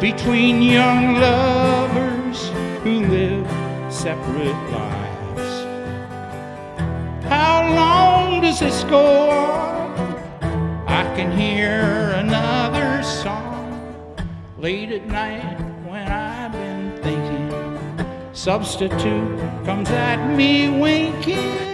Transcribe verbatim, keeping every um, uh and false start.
between young lovers who live separate lives. How long does this go on? I can hear another song late at night when I've been thinking. Substitute comes at me winking.